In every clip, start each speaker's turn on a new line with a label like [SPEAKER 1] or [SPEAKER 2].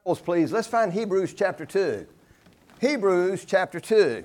[SPEAKER 1] Please, let's find Hebrews chapter 2. Hebrews chapter 2.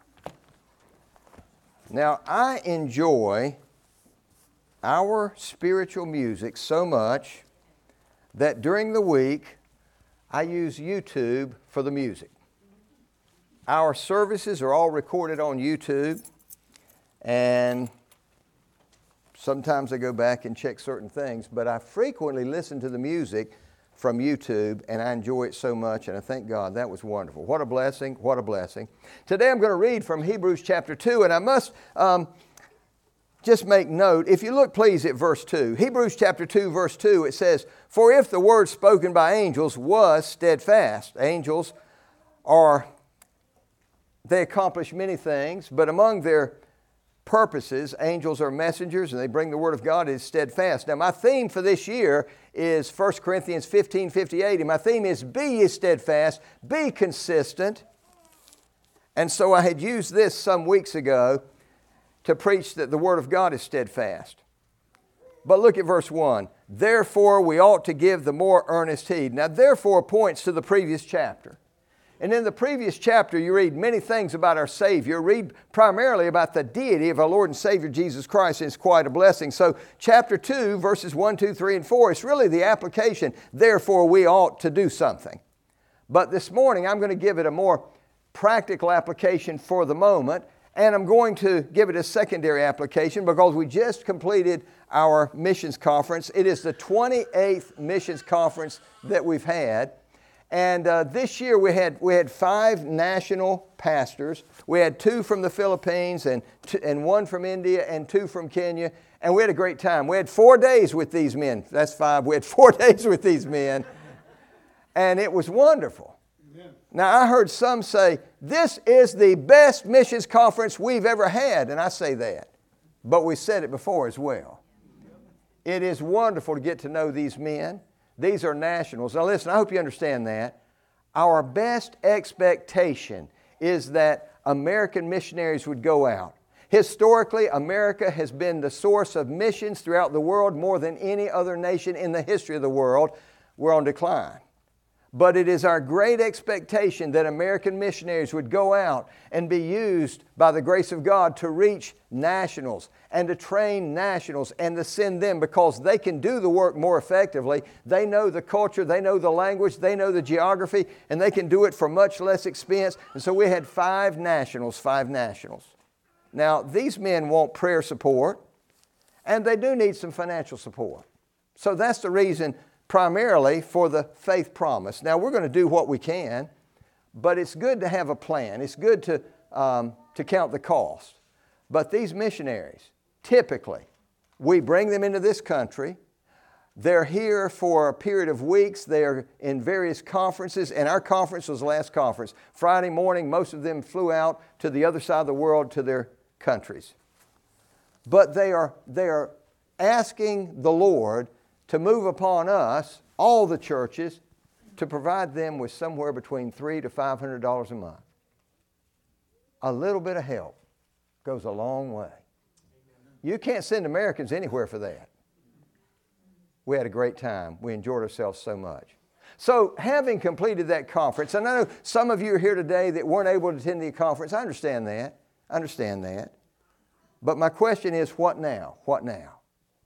[SPEAKER 1] Now, I enjoy our spiritual music so much that during the week, I use YouTube for the music. Our services are all recorded on YouTube, and sometimes I go back and check certain things, but I frequently listen to the music from YouTube, and I enjoy it so much, and I thank God. That was wonderful. What a blessing, what a blessing. Today I'm going to read from Hebrews chapter 2, and I must just make note, if you look please at verse 2, Hebrews chapter 2, verse 2, it says, "For if the word spoken by angels was steadfast," angels they accomplish many things, but among their purposes, angels are messengers and they bring the Word of God. It is steadfast. Now my theme for this year is 1 Corinthians 15:58, and my theme is be ye steadfast, be consistent. And so I had used this some weeks ago to preach that the Word of God is steadfast. But look at verse 1. "Therefore we ought to give the more earnest heed." Now therefore points to the previous chapter. And in the previous chapter, you read many things about our Savior. Read primarily about the deity of our Lord and Savior Jesus Christ, and it's quite a blessing. So chapter 2, verses 1, 2, 3, and 4, it's really the application, therefore we ought to do something. But this morning, I'm going to give it a more practical application for the moment, and I'm going to give it a secondary application because we just completed our missions conference. It is the 28th missions conference that we've had. And this year we had 5 national pastors. We had 2 from the Philippines and 1 from India and 2 from Kenya. And we had a great time. We had 4 days with these men. That's 5. We had 4 days with these men. And it was wonderful. Amen. Now I heard some say, this is the best missions conference we've ever had. And I say that. But we said it before as well. It is wonderful to get to know these men. These are nationals. Now listen, I hope you understand that. Our best expectation is that American missionaries would go out. Historically, America has been the source of missions throughout the world more than any other nation in the history of the world. We're on decline. But it is our great expectation that American missionaries would go out and be used by the grace of God to reach nationals and to train nationals and to send them, because they can do the work more effectively. They know the culture, they know the language, they know the geography, and they can do it for much less expense. And so we had 5 nationals. Now, these men want prayer support, and they do need some financial support. So that's the reason primarily for the faith promise. Now, we're going to do what we can, but it's good to have a plan. It's good to count the cost. But these missionaries, typically, we bring them into this country. They're here for a period of weeks. They're in various conferences, and our conference was the last conference. Friday morning, most of them flew out to the other side of the world to their countries. But they are asking the Lord to move upon us, all the churches, to provide them with somewhere between $300 to $500 a month. A little bit of help goes a long way. You can't send Americans anywhere for that. We had a great time. We enjoyed ourselves so much. So having completed that conference, and I know some of you are here today that weren't able to attend the conference. I understand that. But my question is, what now? What now?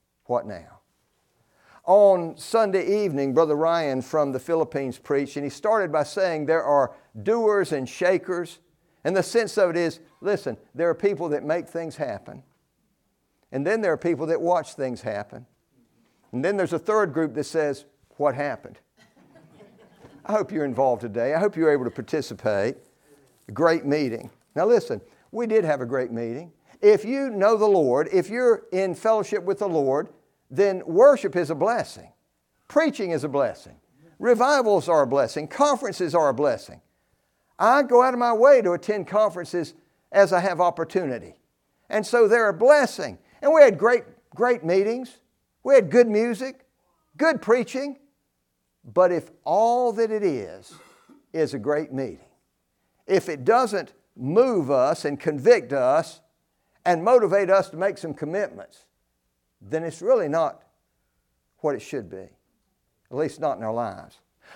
[SPEAKER 1] On Sunday evening, Brother Ryan from the Philippines preached, and he started by saying there are doers and shakers. And the sense of it is, listen, there are people that make things happen. And then there are people that watch things happen. And then there's a third group that says, what happened? I hope you're involved today. I hope you're able to participate. A great meeting. Now listen, we did have a great meeting. If you know the Lord, if you're in fellowship with the Lord, then worship is a blessing. Preaching is a blessing. Revivals are a blessing. Conferences are a blessing. I go out of my way to attend conferences as I have opportunity. And so they're a blessing. And we had great meetings. We had good music, good preaching. But if all that it is a great meeting, if it doesn't move us and convict us and motivate us to make some commitments, then it's really not what it should be, at least not in our lives.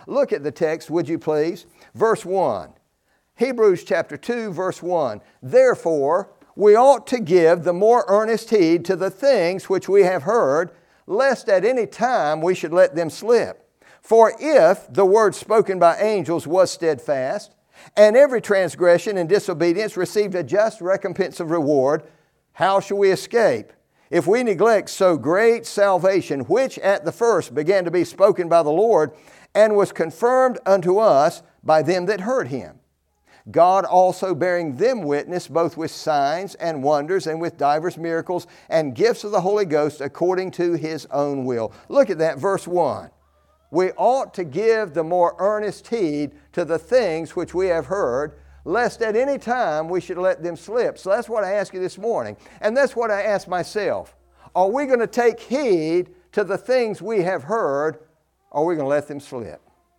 [SPEAKER 1] Look at the text, would you please? Verse 1. Hebrews chapter 2, verse 1. Therefore, we ought to give the more earnest heed to the things which we have heard, lest at any time we should let them slip. For if the word spoken by angels was steadfast, and every transgression and disobedience received a just recompense of reward, how shall we escape if we neglect so great salvation, which at the first began to be spoken by the Lord, and was confirmed unto us by them that heard Him? God also bearing them witness, both with signs and wonders, and with divers miracles, and gifts of the Holy Ghost, according to His own will. Look at that, verse 1. We ought to give the more earnest heed to the things which we have heard, lest at any time we should let them slip. So that's what I ask you this morning. And that's what I ask myself. Are we going to take heed to the things we have heard, or are we going to let them slip?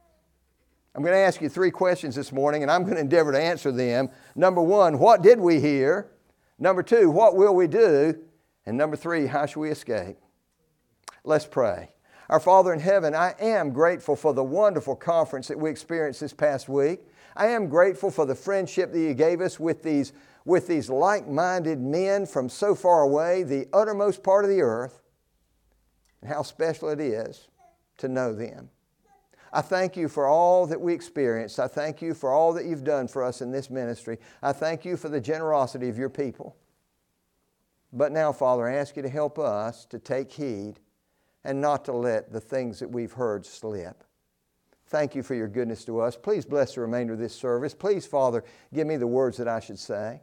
[SPEAKER 1] I'm going to ask you 3 questions this morning, and I'm going to endeavor to answer them. Number 1, what did we hear? Number 2, what will we do? And number 3, how shall we escape? Let's pray. Our Father in heaven, I am grateful for the wonderful conference that we experienced this past week. I am grateful for the friendship that You gave us with these like-minded men from so far away, the uttermost part of the earth, and how special it is to know them. I thank You for all that we experienced. I thank You for all that You've done for us in this ministry. I thank You for the generosity of Your people. But now, Father, I ask You to help us to take heed and not to let the things that we've heard slip. Thank You for Your goodness to us. Please bless the remainder of this service. Please, Father, give me the words that I should say.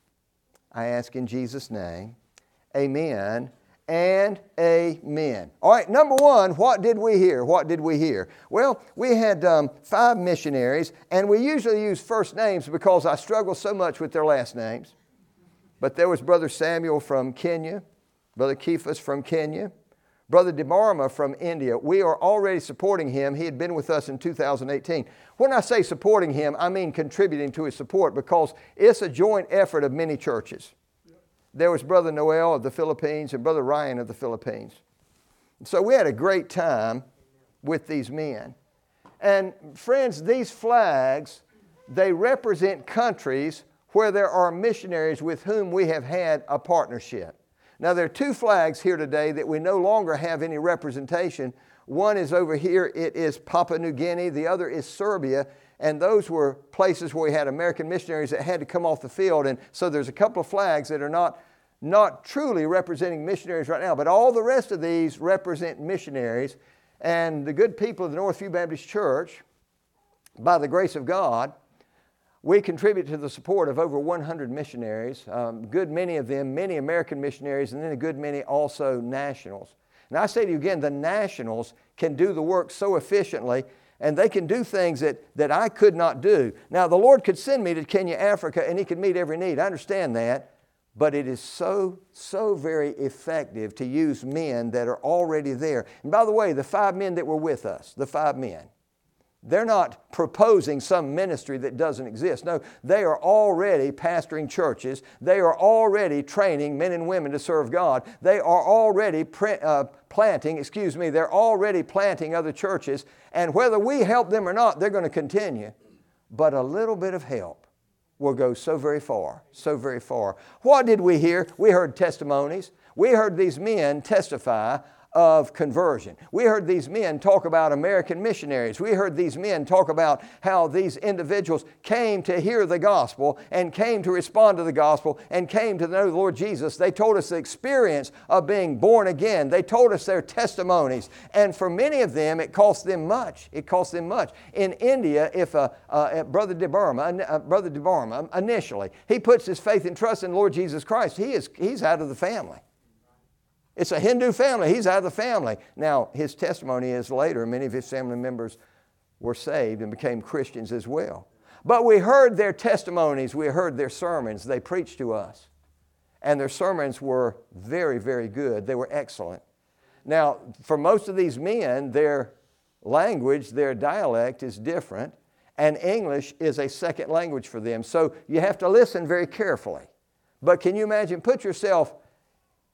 [SPEAKER 1] I ask in Jesus' name. Amen and amen. All right, number 1, what did we hear? What did we hear? Well, we had 5 missionaries, and we usually use first names because I struggle so much with their last names. But there was Brother Samuel from Kenya, Brother Kephas from Kenya, Brother DeBarma from India. We are already supporting him. He had been with us in 2018. When I say supporting him, I mean contributing to his support, because it's a joint effort of many churches. There was Brother Noel of the Philippines and Brother Ryan of the Philippines. So we had a great time with these men. And friends, these flags, they represent countries where there are missionaries with whom we have had a partnership. Now, there are 2 flags here today that we no longer have any representation. One is over here. It is Papua New Guinea. The other is Serbia. And those were places where we had American missionaries that had to come off the field. And so there's a couple of flags that are not truly representing missionaries right now. But all the rest of these represent missionaries. And the good people of the Northview Baptist Church, by the grace of God, we contribute to the support of over 100 missionaries, good many of them, many American missionaries, and then a good many also nationals. And I say to you again, the nationals can do the work so efficiently, and they can do things that I could not do. Now, the Lord could send me to Kenya, Africa, and He could meet every need. I understand that. But it is so very effective to use men that are already there. And by the way, the 5 men that were with us, the 5 men, they're not proposing some ministry that doesn't exist. No, they are already pastoring churches. They are already training men and women to serve God. They are already they're already planting other churches. And whether we help them or not, they're going to continue. But a little bit of help will go so very far, so very far. What did we hear? We heard testimonies. We heard these men testify of conversion. We heard these men talk about American missionaries. We heard these men talk about how these individuals came to hear the gospel and came to respond to the gospel and came to know the Lord Jesus. They told us the experience of being born again. They told us their testimonies. And for many of them, it cost them much. It cost them much. In India, if Brother DeBarma, initially, he puts his faith and trust in the Lord Jesus Christ, he's out of the family. It's a Hindu family. He's out of the family. Now, his testimony is later, many of his family members were saved and became Christians as well. But we heard their testimonies. We heard their sermons. They preached to us. And their sermons were very, very good. They were excellent. Now, for most of these men, their language, their dialect is different, and English is a second language for them. So you have to listen very carefully. But can you imagine, put yourself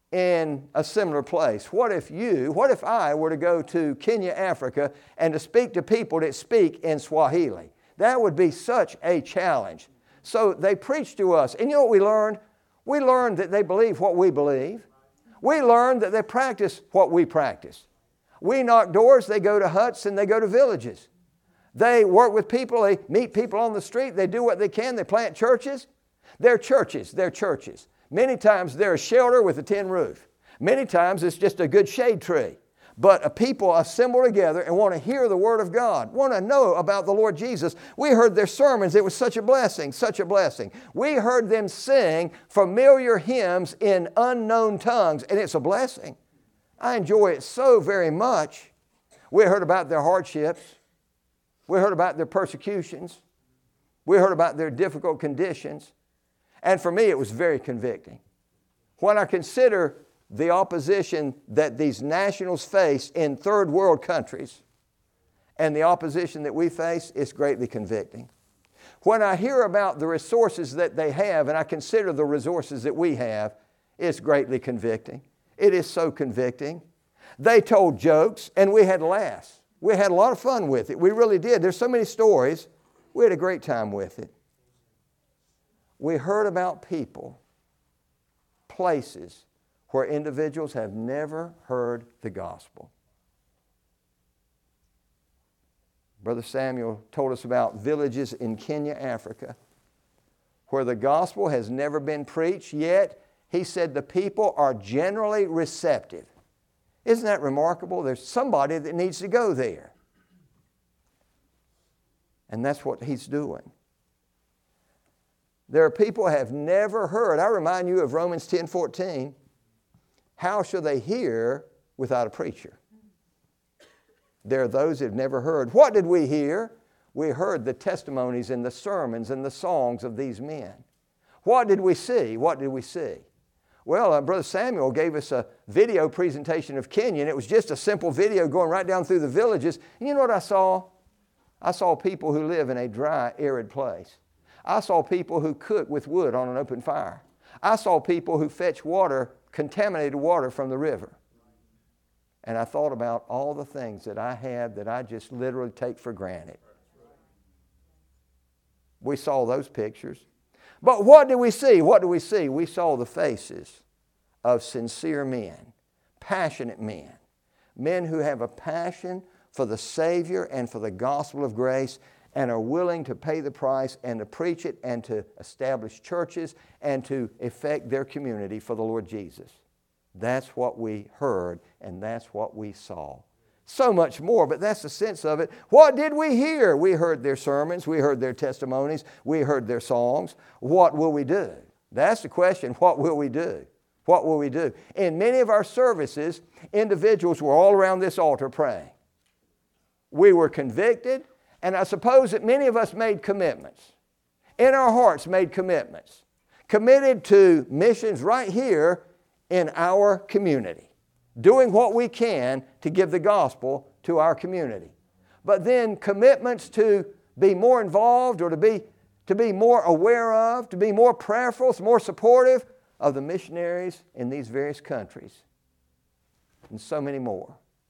[SPEAKER 1] in a similar place? What if I were to go to Kenya, Africa, and to speak to people that speak in Swahili? That would be such a challenge. So they preached to us. And you know what we learned? We learned that they believe what we believe. We learned that they practice what we practice. We knock doors, they go to huts, and they go to villages. They work with people, they meet people on the street, they do what they can, they plant churches. They're churches. Many times they're a shelter with a tin roof. Many times it's just a good shade tree. But a people assemble together and want to hear the Word of God, want to know about the Lord Jesus. We heard their sermons. It was such a blessing, such a blessing. We heard them sing familiar hymns in unknown tongues, and it's a blessing. I enjoy it so very much. We heard about their hardships. We heard about their persecutions. We heard about their difficult conditions. And for me, it was very convicting. When I consider the opposition that these nationals face in third world countries and the opposition that we face, it's greatly convicting. When I hear about the resources that they have and I consider the resources that we have, it's greatly convicting. It is so convicting. They told jokes and we had laughs. We had a lot of fun with it. We really did. There's so many stories. We had a great time with it. We heard about people, places where individuals have never heard the gospel. Brother Samuel told us about villages in Kenya, Africa, where the gospel has never been preached, yet he said the people are generally receptive. Isn't that remarkable? There's somebody that needs to go there. And that's what he's doing. There are people who have never heard. I remind you of Romans 10:14. How shall they hear without a preacher? There are those who have never heard. What did we hear? We heard the testimonies and the sermons and the songs of these men. What did we see? What did we see? Well, Brother Samuel gave us a video presentation of Kenya, and it was just a simple video going right down through the villages. And you know what I saw? I saw people who live in a dry, arid place. I saw people who cook with wood on an open fire. I saw people who fetch water, contaminated water from the river. And I thought about all the things that I had that I just literally take for granted. We saw those pictures. But what did we see? What do we see? We saw the faces of sincere men, passionate men, men who have a passion for the Savior and for the gospel of grace and are willing to pay the price and to preach it and to establish churches and to effect their community for the Lord Jesus. That's what we heard and that's what we saw. So much more, but that's the sense of it. What did we hear? We heard their sermons, we heard their testimonies, we heard their songs. What will we do? That's the question. What will we do? What will we do? In many of our services, individuals were all around this altar praying. We were convicted, and I suppose that many of us made commitments. In our hearts made commitments. Committed to missions right here in our community. Doing what we can to give the gospel to our community. But then commitments to be more involved or to be more aware of, to be more prayerful, more supportive of the missionaries in these various countries. And so many more.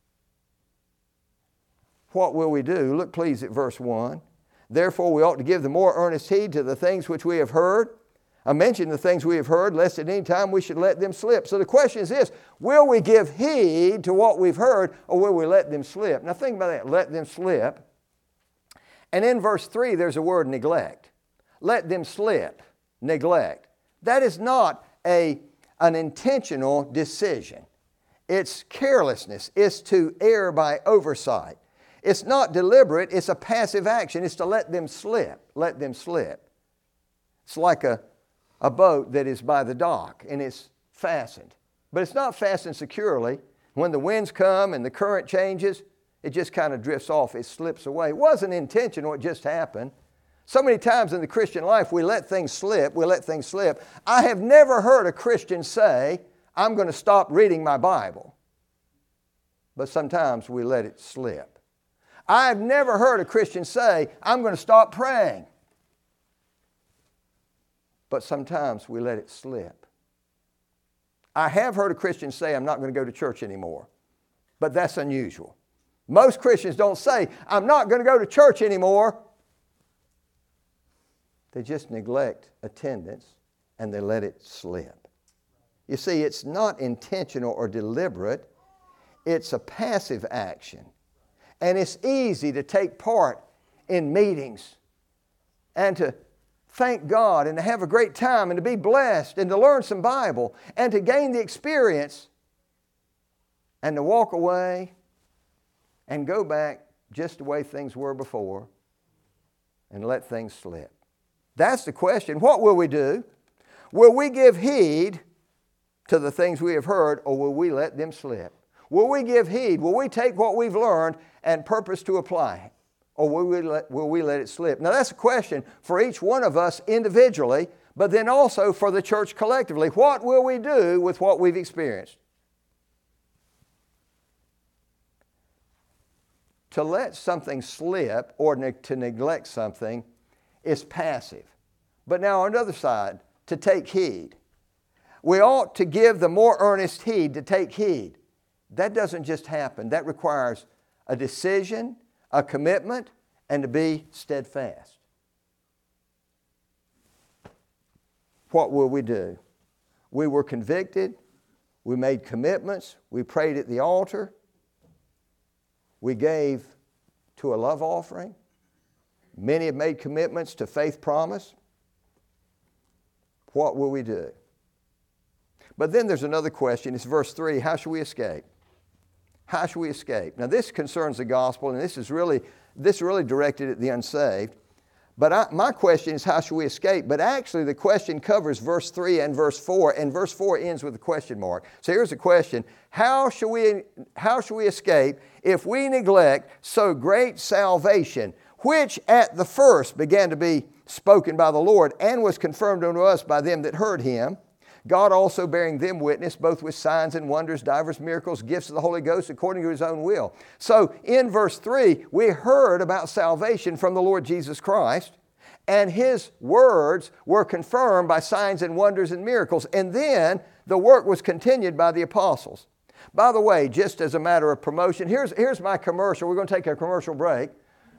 [SPEAKER 1] What will we do? Look please at verse 1. Therefore we ought to give the more earnest heed to the things which we have heard. I mentioned the things we have heard, lest at any time we should let them slip. So the question is this: will we give heed to what we've heard, or will we let them slip? Now think about that, let them slip. And in verse 3 there's a word neglect. Let them slip, neglect. That is not an intentional decision. It's carelessness. It's to err by oversight. It's not deliberate, it's a passive action. It's to let them slip, let them slip. It's like a boat that is by the dock and it's fastened. But it's not fastened securely. When the winds come and the current changes, it just kind of drifts off. It slips away. It wasn't intentional, it just happened. So many times in the Christian life, we let things slip. We let things slip. I have never heard a Christian say, I'm going to stop reading my Bible. But sometimes we let it slip. I have never heard a Christian say, I'm going to stop praying. But sometimes we let it slip. I have heard a Christian say, I'm not going to go to church anymore. But that's unusual. Most Christians don't say, I'm not going to go to church anymore. They just neglect attendance and they let it slip. You see, it's not intentional or deliberate. It's a passive action. And it's easy to take part in meetings and to thank God and to have a great time and to be blessed and to learn some Bible and to gain the experience and to walk away and go back just the way things were before and let things slip. That's the question. What will we do? Will we give heed to the things we have heard, or will we let them slip? Will we give heed? Will we take what we've learned and purpose to apply it? Or will we let it slip? Now that's a question for each one of us individually, but then also for the church collectively. What will we do with what we've experienced? To let something slip or to neglect something is passive. But now on the other side, to take heed. We ought to give the more earnest heed to take heed. That doesn't just happen. That requires a decision, a commitment, and to be steadfast. What will we do? We were convicted. We made commitments. We prayed at the altar. We gave to a love offering. Many have made commitments to faith promise. What will we do? But then there's another question. It's verse 3. How shall we escape? How shall we escape? Now this concerns the gospel, and this is really directed at the unsaved. But my question is, how shall we escape? But actually the question covers verse 3 and verse 4, and verse 4 ends with a question mark. So here's the question. How shall we escape if we neglect so great salvation, which at the first began to be spoken by the Lord, and was confirmed unto us by them that heard him, God also bearing them witness, both with signs and wonders, divers miracles, gifts of the Holy Ghost, according to his own will. So in verse 3, we heard about salvation from the Lord Jesus Christ, and his words were confirmed by signs and wonders and miracles. And then the work was continued by the apostles. By the way, just as a matter of promotion, here's my commercial. We're going to take a commercial break.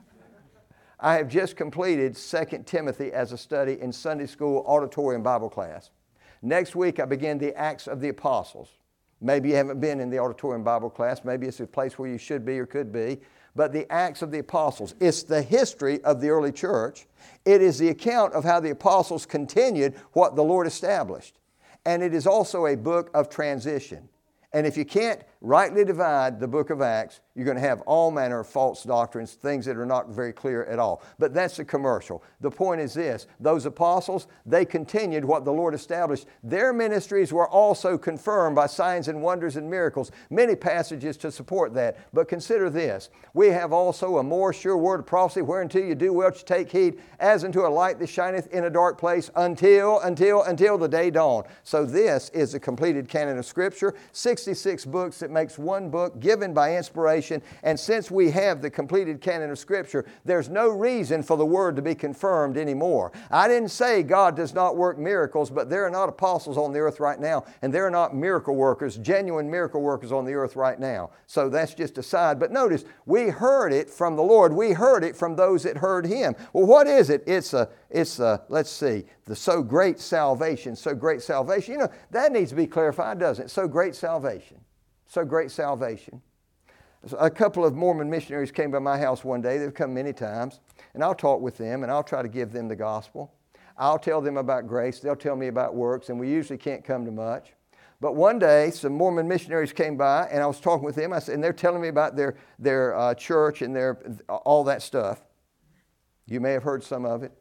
[SPEAKER 1] I have just completed 2 Timothy as a study in Sunday school auditorium Bible class. Next week, I begin the Acts of the Apostles. Maybe you haven't been in the auditorium Bible class. Maybe it's a place where you should be or could be. But the Acts of the Apostles, it's the history of the early church. It is the account of how the apostles continued what the Lord established. And it is also a book of transition. And if you can't rightly divide the book of Acts, you're going to have all manner of false doctrines, things that are not very clear at all. But that's a commercial. The point is this: those apostles, they continued what the Lord established. Their ministries were also confirmed by signs and wonders and miracles. Many passages to support that. But consider this: we have also a more sure word of prophecy, whereunto you do well to take heed, as unto a light that shineth in a dark place, until the day dawn. So this is a completed canon of Scripture, 66 books that makes one book given by inspiration. And since we have the completed canon of Scripture, there's no reason for the Word to be confirmed anymore. I didn't say God does not work miracles, but there are not apostles on the earth right now, and there are not miracle workers, genuine miracle workers on the earth right now. So that's just a side. But notice, we heard it from the Lord. We heard it from those that heard Him. Well, what is it? It's let's see, the so great salvation, so great salvation. You know, that needs to be clarified, doesn't it? So great salvation. So great salvation. A couple of Mormon missionaries came by my house one day. They've come many times. And I'll talk with them and I'll try to give them the gospel. I'll tell them about grace. They'll tell me about works, and we usually can't come to much. But one day, some Mormon missionaries came by and I was talking with them. I said, and they're telling me about their church and all that stuff. You may have heard some of it.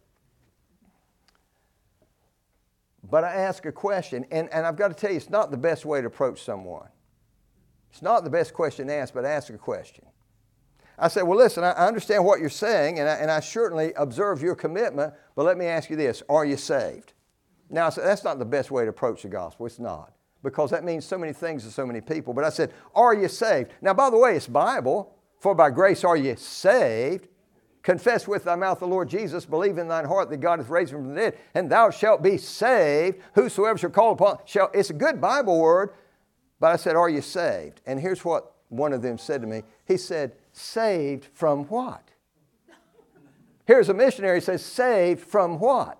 [SPEAKER 1] But I ask a question, and I've got to tell you, it's not the best way to approach someone. It's not the best question to ask, but ask a question. I said, well, listen, I understand what you're saying, and I certainly observe your commitment, but let me ask you this: are you saved? Now, I said, that's not the best way to approach the gospel. It's not, because that means so many things to so many people. But I said, are you saved? Now, by the way, it's Bible. For by grace are you saved. Confess with thy mouth the Lord Jesus, believe in thine heart that God hath raised him from the dead, and thou shalt be saved. Whosoever shall call upon shall. It's a good Bible word, but I said, are you saved? And here's what one of them said to me. He said, saved from what? Here's a missionary who says, saved from what?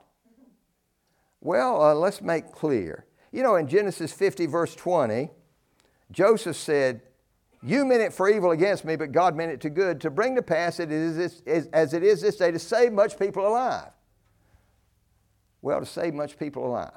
[SPEAKER 1] Well, let's make clear. You know, in Genesis 50, verse 20, Joseph said, you meant it for evil against me, but God meant it to good, to bring to pass as it is this day, to save much people alive. Well, to save much people alive.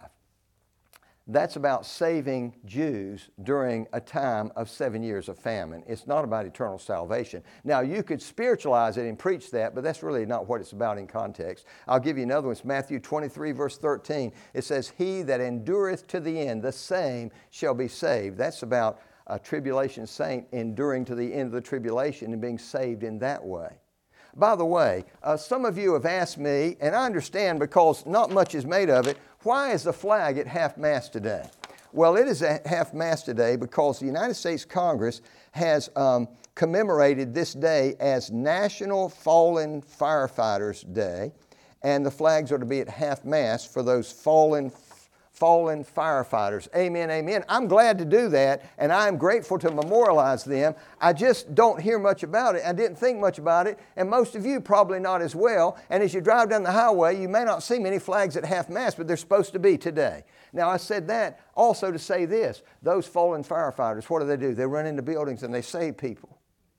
[SPEAKER 1] That's about saving Jews during a time of 7 years of famine. It's not about eternal salvation. Now, you could spiritualize it and preach that, but that's really not what it's about in context. I'll give you another one. It's Matthew 23, verse 13. It says, he that endureth to the end, the same shall be saved. That's about a tribulation saint enduring to the end of the tribulation and being saved in that way. By the way, some of you have asked me, and I understand because not much is made of it, why is the flag at half-mast today? Well, it is at half-mast today because the United States Congress has commemorated this day as National Fallen Firefighters Day, and the flags are to be at half-mast for those fallen firefighters. Amen, amen. I'm glad to do that, and I'm grateful to memorialize them. I just don't hear much about it. I didn't think much about it, and most of you probably not as well. And as you drive down the highway, you may not see many flags at half-mast, but they're supposed to be today. Now, I said that also to say this. Those fallen firefighters, what do? They run into buildings and they save people.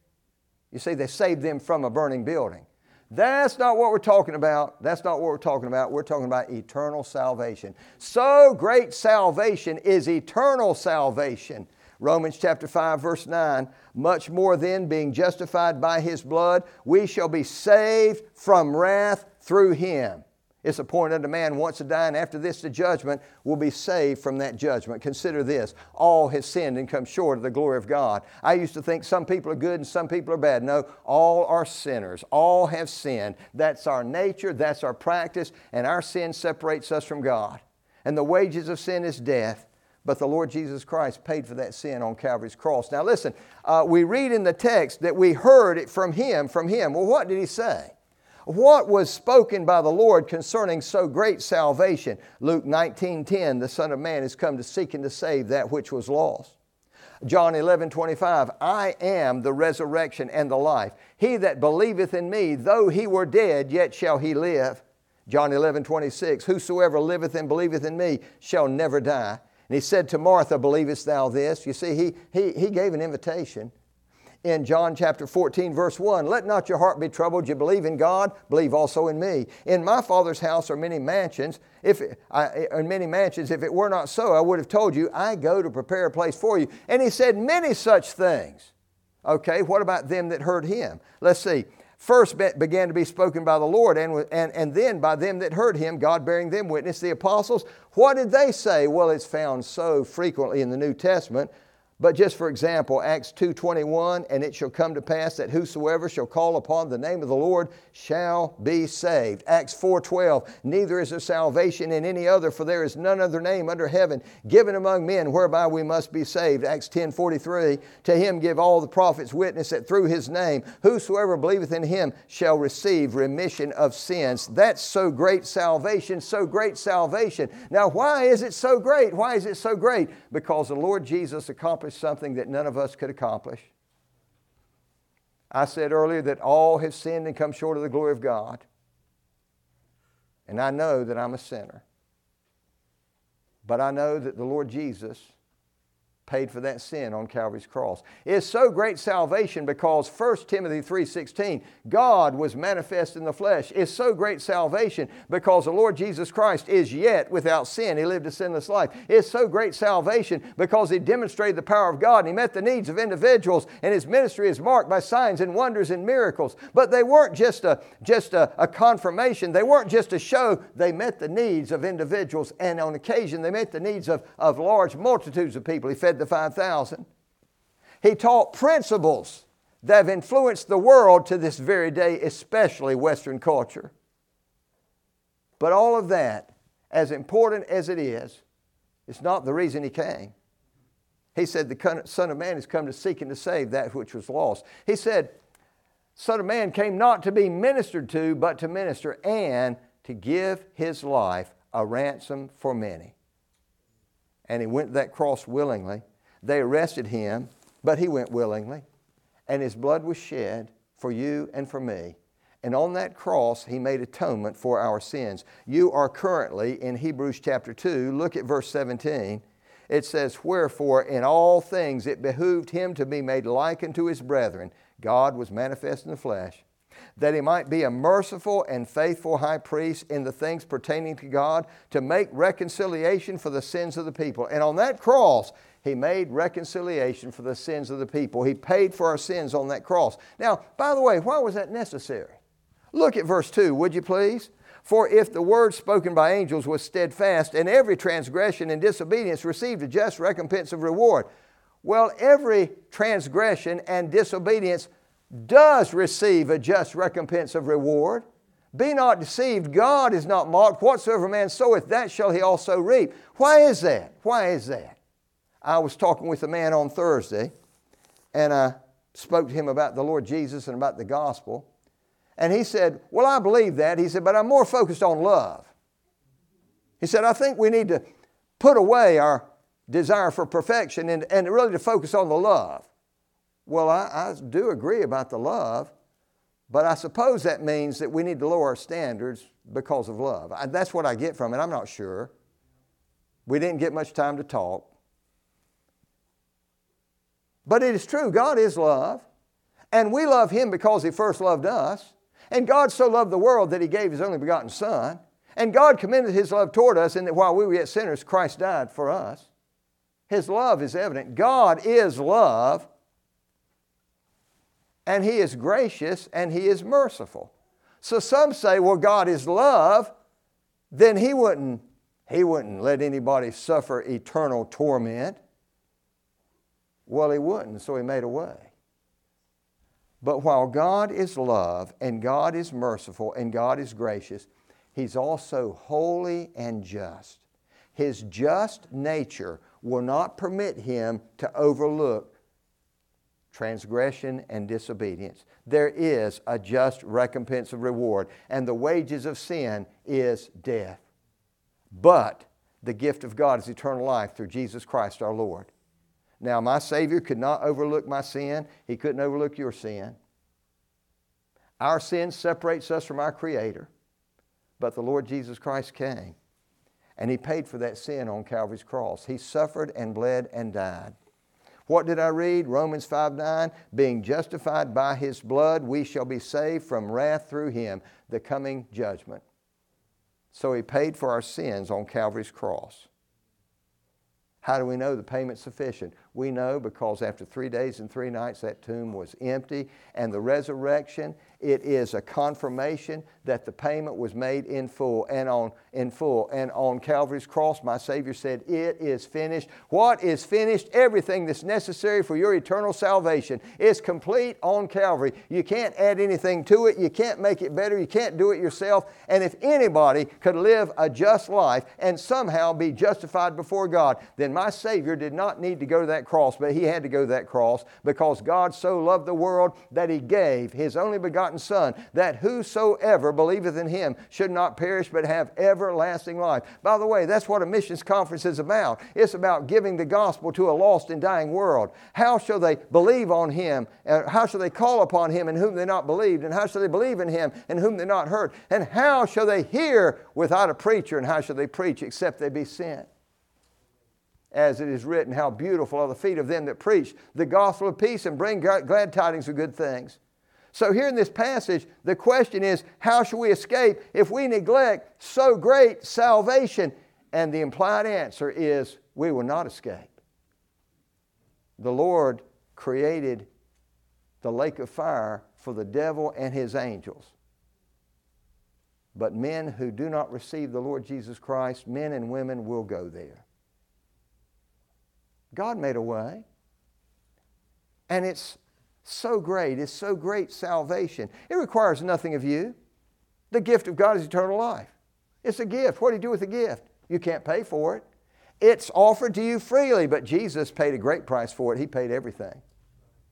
[SPEAKER 1] You see, they save them from a burning building. That's not what we're talking about. That's not what we're talking about. We're talking about eternal salvation. So great salvation is eternal salvation. Romans chapter 5, verse 9, much more then, being justified by His blood, we shall be saved from wrath through Him. It's appointed unto man once to die, and after this the judgment, will be saved from that judgment. Consider this, all have sinned and come short of the glory of God. I used to think some people are good and some people are bad. No, all are sinners. All have sinned. That's our nature, that's our practice, and our sin separates us from God. And the wages of sin is death, but the Lord Jesus Christ paid for that sin on Calvary's cross. Now listen, we read in the text that we heard it from Him. Well, what did He say? What was spoken by the Lord concerning so great salvation? Luke 19:10, the Son of Man is come to seek and to save that which was lost. John 11:25, I am the resurrection and the life. He that believeth in me, though he were dead, yet shall he live. John 11:26, whosoever liveth and believeth in me shall never die. And He said to Martha, believest thou this? You see, he gave an invitation. In John chapter 14, verse 1, let not your heart be troubled. You believe in God, believe also in me. In my Father's house are many mansions. If it were not so, I would have told you, I go to prepare a place for you. And He said many such things. Okay, what about them that heard Him? Let's see. First began to be spoken by the Lord, and then by them that heard Him, God bearing them witness. The apostles, what did they say? Well, it's found so frequently in the New Testament. But just for example, Acts 2:21, and it shall come to pass that whosoever shall call upon the name of the Lord shall be saved. Acts 4:12, neither is there salvation in any other, for there is none other name under heaven given among men whereby we must be saved. Acts 10:43, to Him give all the prophets witness that through His name, whosoever believeth in Him shall receive remission of sins. That's so great salvation, so great salvation. Now why is it so great? Why is it so great? Because the Lord Jesus accomplished something that none of us could accomplish. I said earlier that all have sinned and come short of the glory of God. And I know that I'm a sinner. But I know that the Lord Jesus paid for that sin on Calvary's cross. It's so great salvation because 1 Timothy 3:16, God was manifest in the flesh. It's so great salvation because the Lord Jesus Christ is yet without sin. He lived a sinless life. It's so great salvation because He demonstrated the power of God and He met the needs of individuals, and His ministry is marked by signs and wonders and miracles. But they weren't just a confirmation. They weren't just a show. They met the needs of individuals, and on occasion they met the needs of large multitudes of people. He fed the 5,000. He taught principles that have influenced the world to this very day, especially Western culture. But all of that, as important as it is, it's not the reason He came. He said the Son of Man has come to seek and to save that which was lost. He said, Son of Man came not to be ministered to, but to minister and to give his life a ransom for many. And he went to that cross willingly. They arrested him, but he went willingly. And his blood was shed for you and for me. And on that cross, he made atonement for our sins. You are currently in Hebrews chapter 2. Look at verse 17. It says, wherefore in all things it behooved him to be made like unto his brethren. God was manifest in the flesh, that he might be a merciful and faithful high priest in the things pertaining to God, to make reconciliation for the sins of the people. And on that cross, he made reconciliation for the sins of the people. He paid for our sins on that cross. Now, by the way, why was that necessary? Look at verse 2, would you please? For if the word spoken by angels was steadfast, and every transgression and disobedience received a just recompense of reward. Well, every transgression and disobedience does receive a just recompense of reward. Be not deceived, God is not mocked. Whatsoever man soweth, that shall he also reap. Why is that? Why is that? I was talking with a man on Thursday, and I spoke to him about the Lord Jesus and about the gospel. And he said, well, I believe that. He said, but I'm more focused on love. He said, I think we need to put away our desire for perfection and really to focus on the love. Well, I do agree about the love, but I suppose that means that we need to lower our standards because of love. That's what I get from it. I'm not sure. We didn't get much time to talk. But it is true, God is love, and we love him because he first loved us. And God so loved the world that he gave his only begotten Son. And God commended his love toward us in that while we were yet sinners, Christ died for us. His love is evident. God is love, and he is gracious, and he is merciful. So some say, well, God is love, then he wouldn't let anybody suffer eternal torment. Well, he wouldn't, so he made a way. But while God is love, and God is merciful, and God is gracious, he's also holy and just. His just nature will not permit him to overlook transgression and disobedience. There is a just recompense of reward, and the wages of sin is death. But the gift of God is eternal life through Jesus Christ our Lord. Now, my Savior could not overlook my sin. He couldn't overlook your sin. Our sin separates us from our Creator. But the Lord Jesus Christ came, and he paid for that sin on Calvary's cross. He suffered and bled and died. What did I read? Romans 5:9, being justified by his blood, we shall be saved from wrath through him, the coming judgment. So he paid for our sins on Calvary's cross. How do we know the payment's sufficient? We know because after 3 days and 3 nights that tomb was empty, and the resurrection, it is a confirmation that the payment was made in full. And on Calvary's cross, my Savior said, it is finished. What is finished? Everything that's necessary for your eternal salvation is complete on Calvary. You can't add anything to it. You can't make it better. You can't do it yourself. And if anybody could live a just life and somehow be justified before God, then my Savior did not need to go to that cross, but he had to go to that cross because God so loved the world that he gave his only begotten Son, that whosoever believeth in him should not perish but have everlasting life. By the way, that's what a missions conference is about. It's about giving the gospel to a lost and dying world. How shall they believe on him? How shall they call upon him in whom they not believed? And how shall they believe in him in whom they not heard? And how shall they hear without a preacher? And how shall they preach except they be sent? As it is written, how beautiful are the feet of them that preach the gospel of peace and bring glad tidings of good things. So here in this passage, the question is, how shall we escape if we neglect so great salvation? And the implied answer is, we will not escape. The Lord created the lake of fire for the devil and his angels. But men who do not receive the Lord Jesus Christ, men and women, will go there. God made a way. And it's so great. It's so great salvation. It requires nothing of you. The gift of God is eternal life. It's a gift. What do you do with the gift? You can't pay for it. It's offered to you freely, but Jesus paid a great price for it. He paid everything.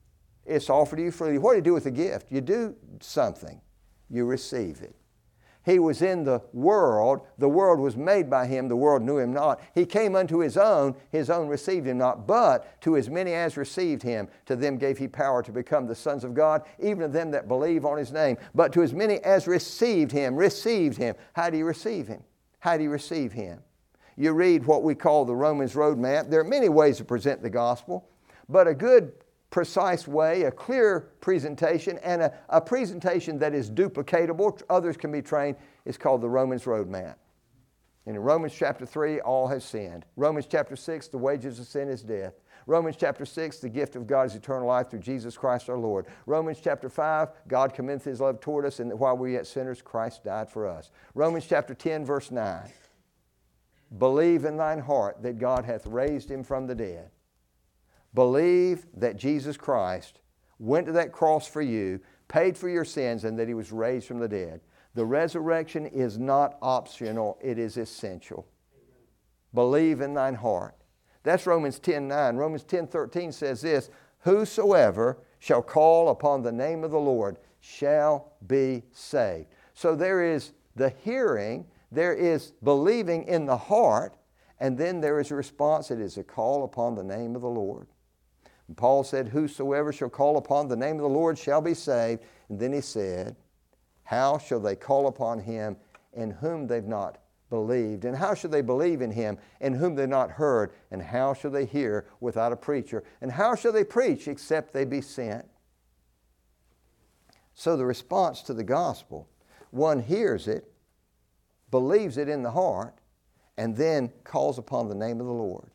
[SPEAKER 1] It's offered to you freely. What do you do with the gift? You do something. You receive it. He was in the world was made by Him, the world knew Him not. He came unto His own received Him not. But to as many as received Him, to them gave He power to become the sons of God, even to them that believe on His name. But to as many as received Him. How do you receive Him? How do you receive Him? You read what we call the Romans Roadmap. There are many ways to present the gospel, but a good, precise way, a clear presentation, and a presentation that is duplicatable, others can be trained, is called the Romans Roadmap. In Romans chapter 3, all have sinned. Romans chapter 6, the wages of sin is death. Romans chapter 6, the gift of God is eternal life through Jesus Christ our Lord. Romans chapter 5, God commendeth His love toward us, and that while we were yet sinners, Christ died for us. Romans chapter 10, verse 9, believe in thine heart that God hath raised Him from the dead. Believe that Jesus Christ went to that cross for you, paid for your sins, and that He was raised from the dead. The resurrection is not optional, it is essential. Amen. Believe in thine heart. That's Romans 10:9. Romans 10:13 says this, whosoever shall call upon the name of the Lord shall be saved. So there is the hearing, there is believing in the heart, and then there is a response. It is a call upon the name of the Lord. And Paul said, whosoever shall call upon the name of the Lord shall be saved. And then he said, how shall they call upon Him in whom they've not believed? And how shall they believe in Him in whom they've not heard? And how shall they hear without a preacher? And how shall they preach except they be sent? So the response to the gospel, one hears it, believes it in the heart, and then calls upon the name of the Lord.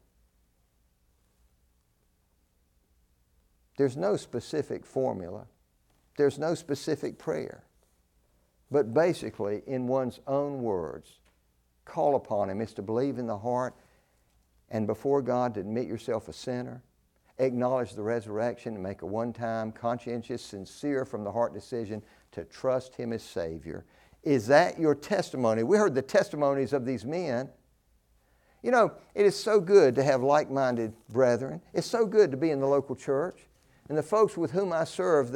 [SPEAKER 1] There's no specific formula. There's no specific prayer. But basically, in one's own words, call upon Him is to believe in the heart, and before God to admit yourself a sinner, acknowledge the resurrection, and make a one-time, conscientious, sincere from the heart decision to trust Him as Savior. Is that your testimony? We heard the testimonies of these men. You know, it is so good to have like-minded brethren. It's so good to be in the local church. And the folks with whom I serve,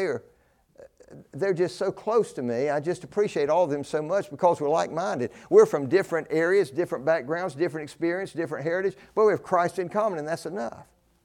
[SPEAKER 1] they're just so close to me. I just appreciate all of them so much because we're like-minded. We're from different areas, different backgrounds, different experience, different heritage, but we have Christ in common, and that's enough.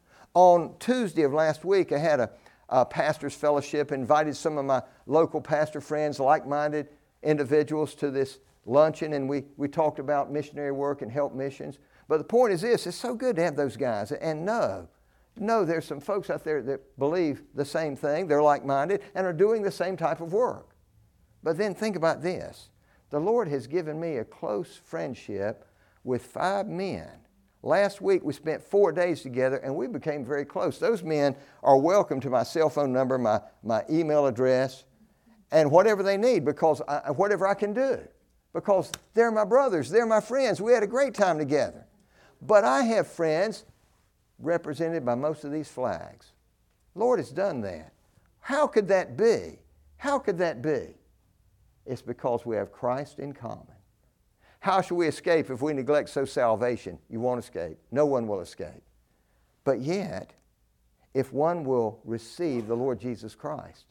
[SPEAKER 1] On Tuesday of last week, I had a pastor's fellowship, invited some of my local pastor friends, like-minded individuals to this luncheon, and we talked about missionary work and help missions. But the point is this, it's so good to have those guys and know there's some folks out there that believe the same thing, they're like-minded, and are doing the same type of work. But then think about this. The Lord has given me a close friendship with 5 men. Last week we spent 4 days together and we became very close. Those men are welcome to my cell phone number, my email address, and whatever they need, because whatever I can do. Because they're my brothers, they're my friends. We had a great time together. But I have friends represented by most of these flags. Lord has done that. How could that be? How could that be? It's because we have Christ in common. How shall we escape if we neglect so salvation? You won't escape. No one will escape. But yet, if one will receive the Lord Jesus Christ,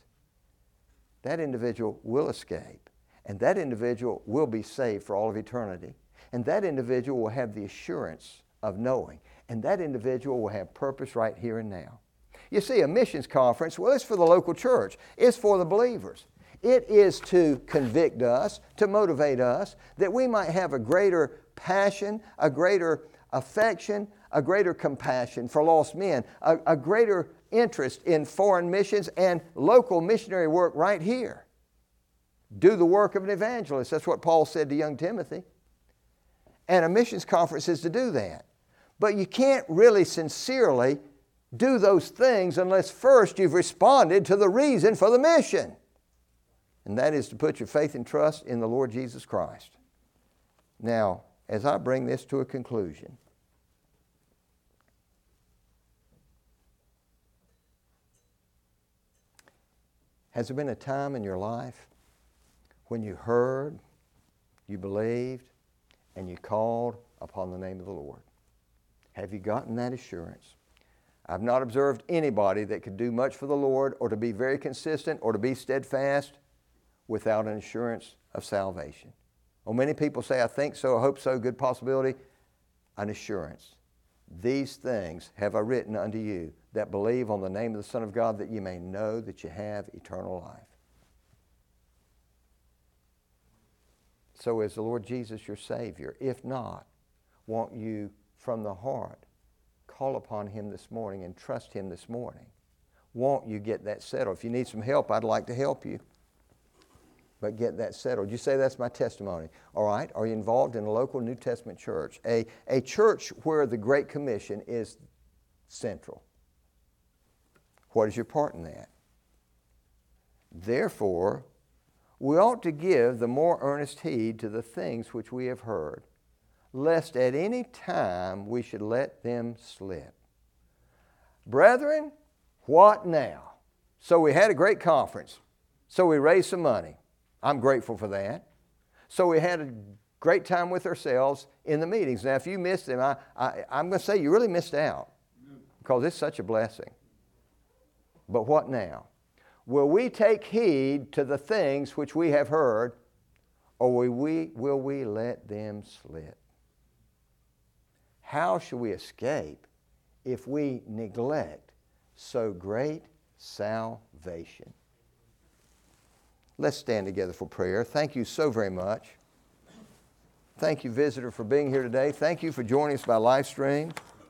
[SPEAKER 1] that individual will escape. And that individual will be saved for all of eternity. And that individual will have the assurance of knowing. And that individual will have purpose right here and now. You see, a missions conference, well, it's for the local church. It's for the believers. It is to convict us, to motivate us, that we might have a greater passion, a greater affection, a greater compassion for lost men, a greater interest in foreign missions and local missionary work right here. Do the work of an evangelist. That's what Paul said to young Timothy. And a missions conference is to do that. But you can't really sincerely do those things unless first you've responded to the reason for the mission. And that is to put your faith and trust in the Lord Jesus Christ. Now, as I bring this to a conclusion, has there been a time in your life when you heard, you believed, and you called upon the name of the Lord? Have you gotten that assurance? I've not observed anybody that could do much for the Lord or to be very consistent or to be steadfast without an assurance of salvation. Well, many people say, I think so, I hope so, good possibility. An assurance. These things have I written unto you that believe on the name of the Son of God, that you may know that you have eternal life. So is the Lord Jesus your Savior? If not, won't you from the heart call upon Him this morning and trust Him this morning? Won't you get that settled? If you need some help, I'd like to help you. But get that settled. You say, that's my testimony. All right. Are you involved in a local New Testament church? A church where the Great Commission is central. What is your part in that? Therefore, we ought to give the more earnest heed to the things which we have heard, lest at any time we should let them slip. Brethren, what now? So we had a great conference. So we raised some money. I'm grateful for that. So we had a great time with ourselves in the meetings. Now, if you missed them, I'm going to say you really missed out, because it's such a blessing. But what now? Will we take heed to the things which we have heard, or will we let them slip? How shall we escape if we neglect so great salvation? Let's stand together for prayer. Thank you so very much. Thank you, visitor, for being here today. Thank you for joining us by live stream.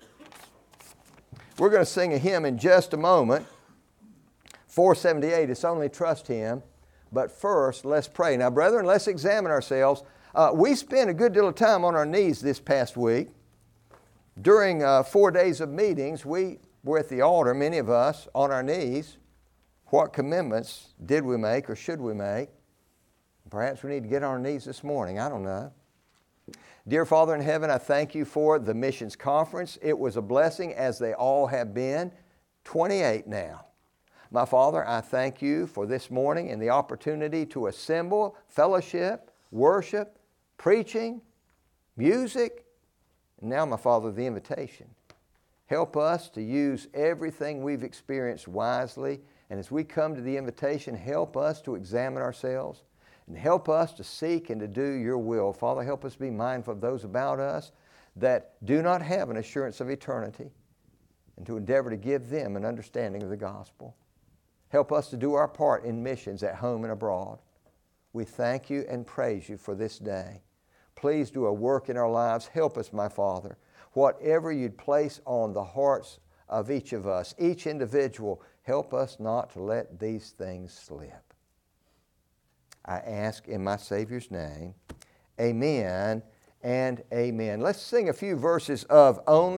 [SPEAKER 1] We're going to sing a hymn in just a moment. 478, it's Only Trust Him. But first, let's pray. Now, brethren, let's examine ourselves. We spent a good deal of time on our knees this past week. During 4 days of meetings, we were at the altar, many of us, on our knees. What commitments did we make or should we make? Perhaps we need to get on our knees this morning. I don't know. Dear Father in heaven, I thank you for the missions conference. It was a blessing, as they all have been. 28 now. My Father, I thank you for this morning and the opportunity to assemble, fellowship, worship, preaching, music, and now, my Father, the invitation. Help us to use everything we've experienced wisely. And as we come to the invitation, help us to examine ourselves and help us to seek and to do your will. Father, help us be mindful of those about us that do not have an assurance of eternity, and to endeavor to give them an understanding of the gospel. Help us to do our part in missions at home and abroad. We thank you and praise you for this day. Please do a work in our lives. Help us, my Father. Whatever you'd place on the hearts of each of us, each individual, help us not to let these things slip. I ask in my Savior's name, amen and amen. Let's sing a few verses of Only